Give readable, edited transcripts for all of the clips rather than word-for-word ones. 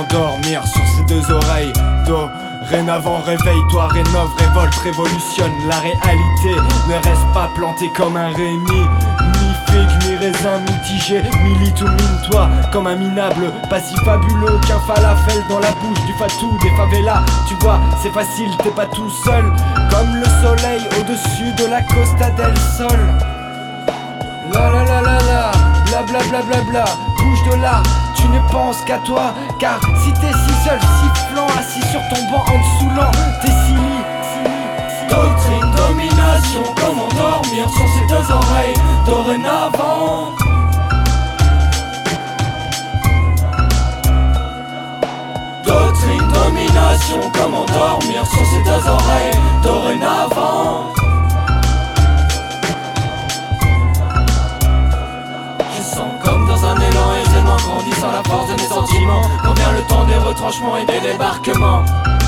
m'endormir sur ces deux oreilles. Dorénavant réveille-toi, rénove, révolte, révolutionne la réalité. Ne reste pas planté comme un Rémi, mi-figue, mi-raisin, mitigé, milite ou mine-toi comme un minable, pas si fabuleux qu'un falafel dans la bouche du fatou des favelas. Tu vois, c'est facile, t'es pas tout seul, comme le soleil au-dessus de la Costa del Sol. La la la la la, bla bla bla bla bla, bouge de là, tu ne penses qu'à toi. Car si t'es si seul, sifflant, assis sur ton banc en dessoulant, t'es si doctrine, domination, comment dormir sur ces deux oreilles dorénavant. Doctrine, domination, comment dormir sur ces deux oreilles dorénavant. Je sens comme dans un élan aisément grandissant la force de mes sentiments. Quand vient le temps des retranchements et des débarquements.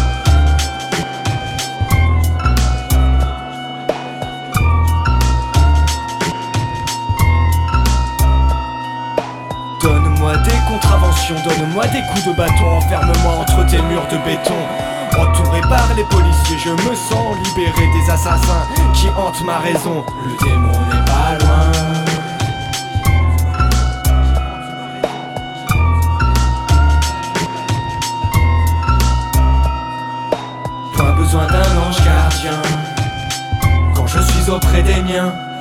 Donne-moi des contraventions, donne-moi des coups de bâton, enferme-moi entre tes murs de béton. Entouré par les policiers, je me sens libéré des assassins qui hantent ma raison. Le démon n'est pas loin. Point besoin d'un ange gardien quand je suis auprès des miens.